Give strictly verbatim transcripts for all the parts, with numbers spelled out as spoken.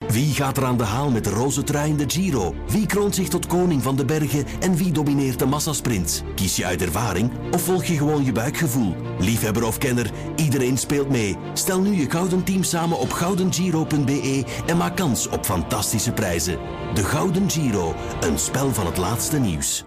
Wie gaat er aan de haal met de roze trui in de Giro? Wie kroont zich tot koning van de bergen en wie domineert de massasprint? Kies je uit ervaring of volg je gewoon je buikgevoel? Liefhebber of kenner, iedereen speelt mee. Stel nu je gouden team samen op gouden giro punt b e en maak kans op fantastische prijzen. De Gouden Giro, een spel van het laatste nieuws.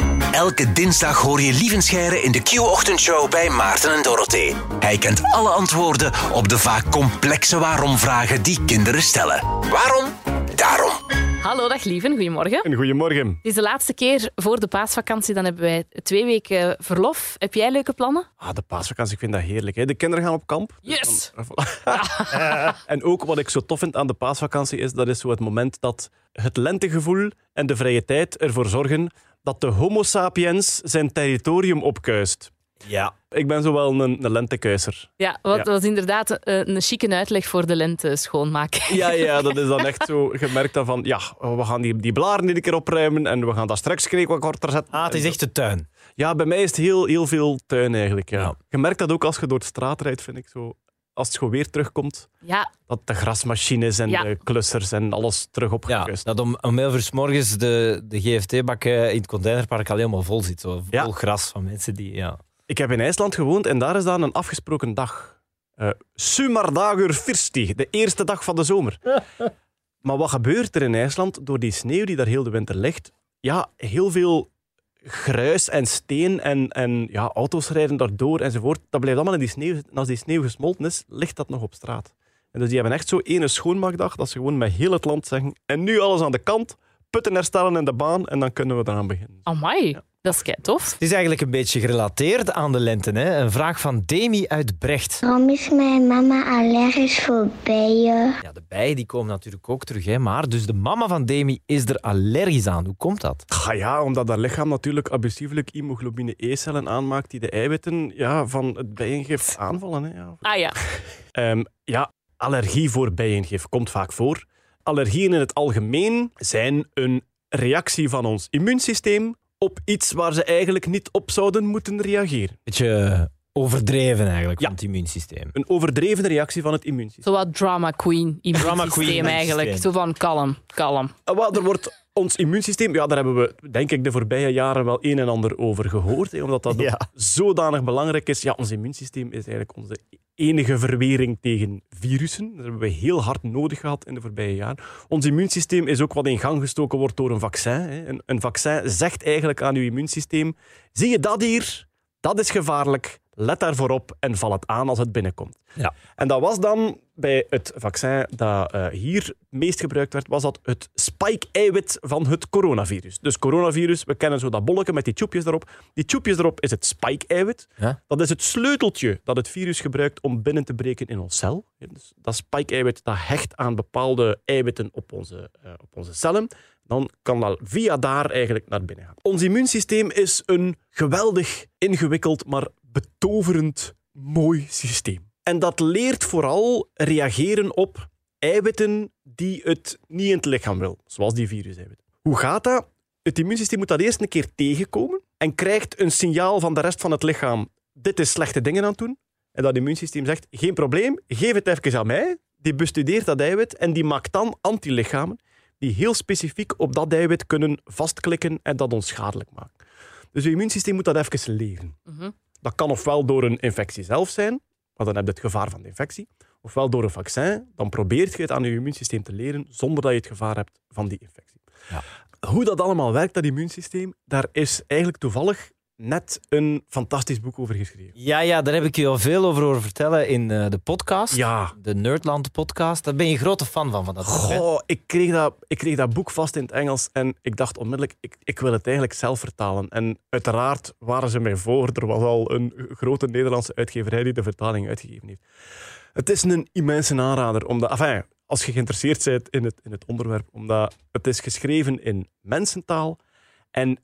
Elke dinsdag hoor je Lievenscheire in de Q-ochtendshow bij Maarten en Dorothee. Hij kent alle antwoorden op de vaak complexe waarom-vragen die kinderen stellen. Waarom? Daarom. Hallo, dag Lieven. Goedemorgen. En goedemorgen. Het is de laatste keer voor de paasvakantie. Dan hebben wij twee weken verlof. Heb jij leuke plannen? Ah, de paasvakantie, ik vind dat heerlijk. Hè. De kinderen gaan op kamp. Yes! Dus dan... En ook wat ik zo tof vind aan de paasvakantie is, dat is zo het moment dat het lentegevoel en de vrije tijd ervoor zorgen dat de homo sapiens zijn territorium opkuist. Ja. Ik ben zo wel een, een lentekuiser. Ja, wat Ja. was inderdaad een, een chique uitleg voor de lente schoonmaken. Ja, ja, dat is dan echt zo gemerkt dan van, ja, we gaan die, die blaren een keer opruimen en we gaan dat strekskreek wat korter zetten. Ah, het is echt de tuin. Ja, bij mij is het heel, heel veel tuin eigenlijk. Ja. Ja. Je merkt dat ook als je door de straat rijdt, vind ik zo. Als het gewoon weer terugkomt, Ja, dat de grasmachines en Ja. de klussers en alles terug Ja, opgekust. dat om, om elf uur 's morgens de, de G F T-bak in het containerpark al helemaal vol zit. Zo vol Ja. gras van mensen die... Ja. Ik heb in IJsland gewoond en daar is dan een afgesproken dag. Uh, Sumardagur Fyrsti, de eerste dag van de zomer. Maar wat gebeurt er in IJsland door die sneeuw die daar heel de winter ligt? Ja, heel veel gruis en steen en, en ja, auto's rijden daardoor enzovoort. Dat blijft allemaal in die sneeuw zitten. En als die sneeuw gesmolten is, ligt dat nog op straat. En dus die hebben echt zo ene schoonmaakdag dat ze gewoon met heel het land zeggen en nu alles aan de kant, putten herstellen in de baan en dan kunnen we eraan beginnen. amai. Dat is kei tof. Het is eigenlijk een beetje gerelateerd aan de lente. Hè? Een vraag van Demi uit Brecht. Waarom is mijn mama allergisch voor bijen? Ja, de bijen die komen natuurlijk ook terug. Hè? Maar dus de mama van Demi is er allergisch aan. Hoe komt dat? Ah ja, omdat dat lichaam natuurlijk abusieflijk hemoglobine E-cellen aanmaakt die de eiwitten ja, van het bijengif aanvallen. Hè, ja. Ah ja. Um, ja, allergie voor bijengif komt vaak voor. Allergieën in het algemeen zijn een reactie van ons immuunsysteem op iets waar ze eigenlijk niet op zouden moeten reageren. Beetje overdreven eigenlijk Ja. van het immuunsysteem. Een overdreven reactie van het immuunsysteem. Zo wat drama queen in Drama het queen systeem eigenlijk. immuunsysteem. Zo van kalm, kalm. Ah, wel, er wordt ons immuunsysteem, ja, daar hebben we denk ik de voorbije jaren wel een en ander over gehoord, hè, omdat dat ook Ja. zodanig belangrijk is. Ja, ons immuunsysteem is eigenlijk onze enige verwering tegen virussen. Dat hebben we heel hard nodig gehad in de voorbije jaren. Ons immuunsysteem is ook wat in gang gestoken wordt door een vaccin. Hè. Een, een vaccin zegt eigenlijk aan uw immuunsysteem, zie je dat hier? Dat is gevaarlijk. Let daarvoor op en val het aan als het binnenkomt. Ja. En dat was dan bij het vaccin dat uh, hier het meest gebruikt werd, was dat het spike-eiwit van het coronavirus. Dus coronavirus, we kennen zo dat bolletje met die tjoepjes erop. Die tjoepjes erop is het spike-eiwit. Ja? Dat is het sleuteltje dat het virus gebruikt om binnen te breken in ons cel. Dus dat spike-eiwit dat hecht aan bepaalde eiwitten op onze, uh, op onze cellen. Dan kan dat via daar eigenlijk naar binnen gaan. Ons immuunsysteem is een geweldig ingewikkeld, maar betoverend mooi systeem. En dat leert vooral reageren op eiwitten die het niet in het lichaam wil, zoals die viruseiwitten. Hoe gaat dat? Het immuunsysteem moet dat eerst een keer tegenkomen en krijgt een signaal van de rest van het lichaam, dit is slechte dingen aan het doen. En dat immuunsysteem zegt, geen probleem, geef het even aan mij. Die bestudeert dat eiwit en die maakt dan antilichamen die heel specifiek op dat eiwit kunnen vastklikken en dat onschadelijk maken. Dus je immuunsysteem moet dat even leren. Mhm. Dat kan ofwel door een infectie zelf zijn, maar dan heb je het gevaar van de infectie, ofwel door een vaccin, dan probeert je het aan je immuunsysteem te leren zonder dat je het gevaar hebt van die infectie. Ja. Hoe dat allemaal werkt, dat immuunsysteem, daar is eigenlijk toevallig net een fantastisch boek over geschreven. Ja, ja, daar heb ik je al veel over horen vertellen in uh, de podcast. Ja. De Nerdland podcast. Daar ben je een grote fan van, van dat boek. hè? Goh, ik kreeg, dat, ik kreeg dat boek vast in het Engels en ik dacht onmiddellijk, ik, ik wil het eigenlijk zelf vertalen. En uiteraard waren ze mij voor. Er was al een grote Nederlandse uitgeverij die de vertaling uitgegeven heeft. Het is een immense aanrader, omdat, enfin, als je geïnteresseerd bent in het, in het onderwerp, omdat het is geschreven in mensentaal en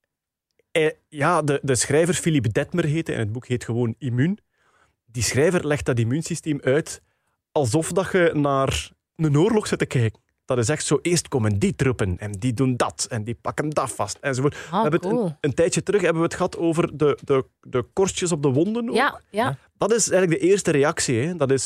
eh, ja, de, de schrijver Philippe Detmer heette en het boek heet gewoon Immuun. Die schrijver legt dat immuunsysteem uit alsof dat je naar een oorlog zit te kijken. Dat is echt zo, eerst komen die troepen en die doen dat en die pakken dat vast enzovoort. Ah, we hebben het cool. een, een tijdje terug hebben we het gehad over de, de, de korstjes op de wonden. Ook. Ja, ja. Dat is eigenlijk de eerste reactie. Hè. Dat is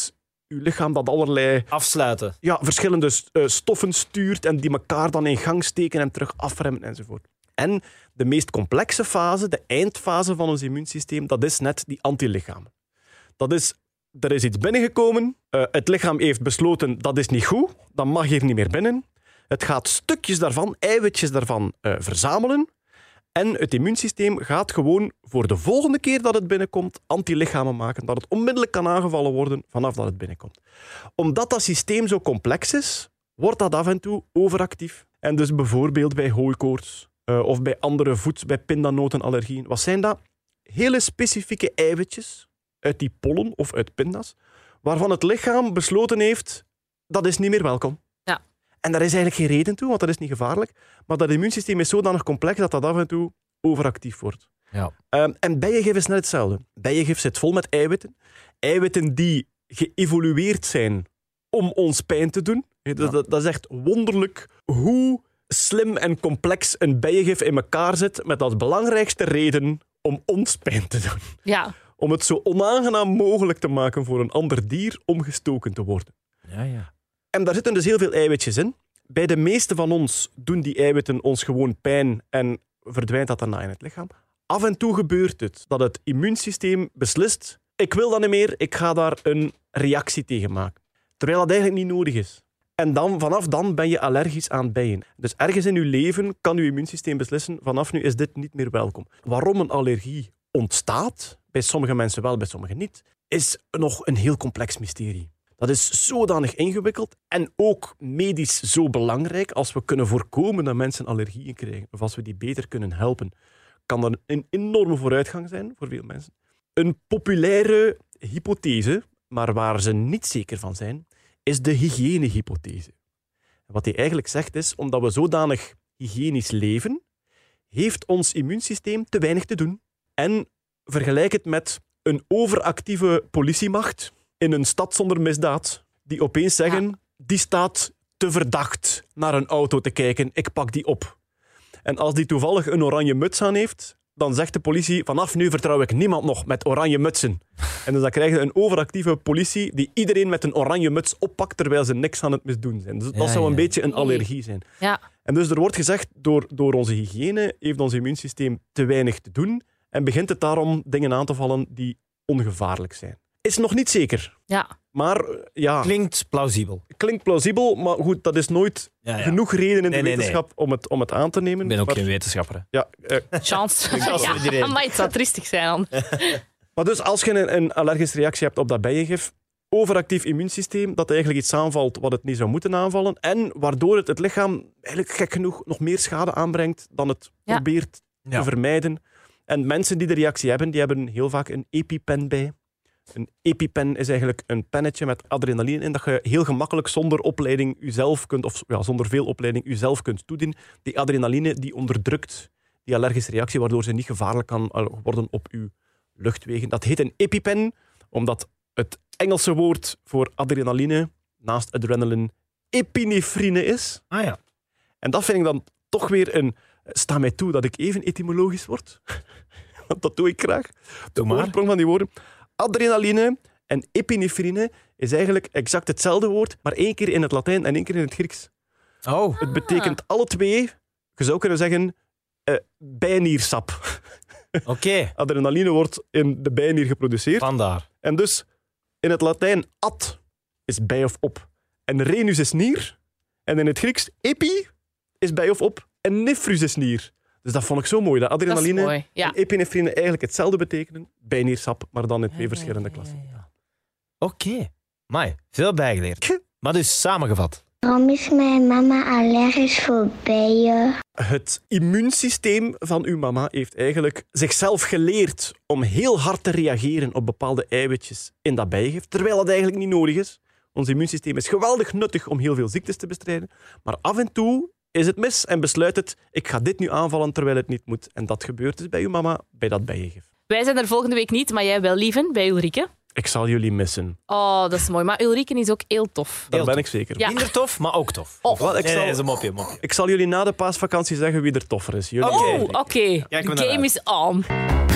uw lichaam dat allerlei Afsluiten. ja, verschillende uh, stoffen stuurt en die elkaar dan in gang steken en terug afremmen enzovoort. En de meest complexe fase, de eindfase van ons immuunsysteem, dat is net die antilichamen. Dat is, er is iets binnengekomen, uh, het lichaam heeft besloten dat is niet goed, dat mag hier niet meer binnen. Het gaat stukjes daarvan, eiwitjes daarvan uh, verzamelen. En het immuunsysteem gaat gewoon voor de volgende keer dat het binnenkomt antilichamen maken, dat het onmiddellijk kan aangevallen worden vanaf dat het binnenkomt. Omdat dat systeem zo complex is, wordt dat af en toe overactief. En dus bijvoorbeeld bij hooikoorts uh, of bij andere voeds, bij pindanotenallergieën. Wat zijn dat? Hele specifieke eiwitjes uit die pollen of uit pinda's, waarvan het lichaam besloten heeft, dat is niet meer welkom. En daar is eigenlijk geen reden toe, want dat is niet gevaarlijk. Maar dat immuunsysteem is zodanig complex dat dat af en toe overactief wordt. Ja. Um, en bijengif is net hetzelfde. Bijengif zit vol met eiwitten. Eiwitten die geëvolueerd zijn om ons pijn te doen. Ja. Dat, dat is echt wonderlijk hoe slim en complex een bijengif in elkaar zit, met als belangrijkste reden om ons pijn te doen. Ja. Om het zo onaangenaam mogelijk te maken voor een ander dier om gestoken te worden. Ja, ja. En daar zitten dus heel veel eiwitjes in. Bij de meeste van ons doen die eiwitten ons gewoon pijn en verdwijnt dat daarna in het lichaam. Af en toe gebeurt het dat het immuunsysteem beslist, ik wil dat niet meer, ik ga daar een reactie tegen maken. Terwijl dat eigenlijk niet nodig is. En dan, vanaf dan ben je allergisch aan bijen. Dus ergens in je leven kan je immuunsysteem beslissen, vanaf nu is dit niet meer welkom. Waarom een allergie ontstaat, bij sommige mensen wel, bij sommigen niet, is nog een heel complex mysterie. Dat is zodanig ingewikkeld en ook medisch zo belangrijk. Als we kunnen voorkomen dat mensen allergieën krijgen, of als we die beter kunnen helpen, kan dat een enorme vooruitgang zijn voor veel mensen. Een populaire hypothese, maar waar ze niet zeker van zijn, is de hygiënehypothese. Wat die eigenlijk zegt is, omdat we zodanig hygiënisch leven, heeft ons immuunsysteem te weinig te doen. En vergelijk het met een overactieve politiemacht in een stad zonder misdaad, die opeens zeggen, ja. die staat te verdacht naar een auto te kijken, ik pak die op. En als die toevallig een oranje muts aan heeft, dan zegt de politie, vanaf nu vertrouw ik niemand nog met oranje mutsen. En dus dan krijg je een overactieve politie die iedereen met een oranje muts oppakt, terwijl ze niks aan het misdoen zijn. Dus dat ja, zou een ja. beetje een allergie zijn. Ja. En dus er wordt gezegd, door, door onze hygiëne heeft ons immuunsysteem te weinig te doen en begint het daarom dingen aan te vallen die ongevaarlijk zijn. Is nog niet zeker. Ja. Maar ja... Klinkt plausibel. Klinkt plausibel, maar goed, dat is nooit ja, ja. genoeg reden in nee, de nee, wetenschap nee. Om, het, om het aan te nemen. Ik ben ook maar, geen wetenschapper. Hè. Ja, uh, Chance. Ja, maar het zou triestig zijn dan. Maar dus als je een, een allergische reactie hebt op dat bijengif, overactief immuunsysteem, dat eigenlijk iets aanvalt wat het niet zou moeten aanvallen, en waardoor het het lichaam eigenlijk gek genoeg nog meer schade aanbrengt dan het ja. probeert ja. te vermijden. En mensen die de reactie hebben, die hebben heel vaak een EpiPen bij. Een EpiPen is eigenlijk een pennetje met adrenaline in dat je heel gemakkelijk zonder opleiding jezelf kunt, of ja, zonder veel opleiding jezelf kunt toedienen. Die adrenaline die onderdrukt die allergische reactie, waardoor ze niet gevaarlijk kan worden op uw luchtwegen. Dat heet een EpiPen, omdat het Engelse woord voor adrenaline naast adrenaline epinefrine is. Ah ja. En dat vind ik dan toch weer een... Sta mij toe dat ik even etymologisch word. Want dat doe ik graag. De oorsprong van die woorden. Adrenaline en epinefrine is eigenlijk exact hetzelfde woord, maar één keer in het Latijn en één keer in het Grieks. Oh. Het betekent alle twee, je zou kunnen zeggen, uh, bijniersap. Oké. Okay. Adrenaline wordt in de bijnier geproduceerd. Vandaar. En dus in het Latijn ad is bij of op. En renus is nier. En in het Grieks epi is bij of op. En nefrus is nier. Dus dat vond ik zo mooi. Dat adrenaline dat mooi, ja. en epinefrine eigenlijk hetzelfde betekenen. Bijniersap, maar dan in twee ja, verschillende ja, ja, klassen. Ja, ja. Oké. Okay. Mai, veel bijgeleerd. Maar dus samengevat. Waarom is mijn mama allergisch voor bijen? Het immuunsysteem van uw mama heeft eigenlijk zichzelf geleerd om heel hard te reageren op bepaalde eiwitjes in dat bijengif, terwijl dat eigenlijk niet nodig is. Ons immuunsysteem is geweldig nuttig om heel veel ziektes te bestrijden, maar af en toe is het mis en besluit het, ik ga dit nu aanvallen terwijl het niet moet. En dat gebeurt dus bij uw mama, bij dat bijengif. Wij zijn er volgende week niet, maar jij wel, lieven, bij Ulrike. Ik zal jullie missen. Oh, dat is mooi. Maar Ulrike is ook heel tof. Dat ben ik zeker. Ja. Minder tof, maar ook tof. Oh. Wel, ik, zal, nee, nee, mopje, mopje. ik zal jullie na de paasvakantie zeggen wie er toffer is. Jullie oh, oké. Okay. De game is on.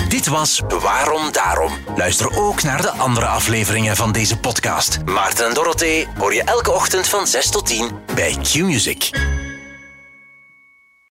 Dit was Waarom Daarom. Luister ook naar de andere afleveringen van deze podcast. Maarten en Dorothee hoor je elke ochtend van zes tot tien bij Q-Music.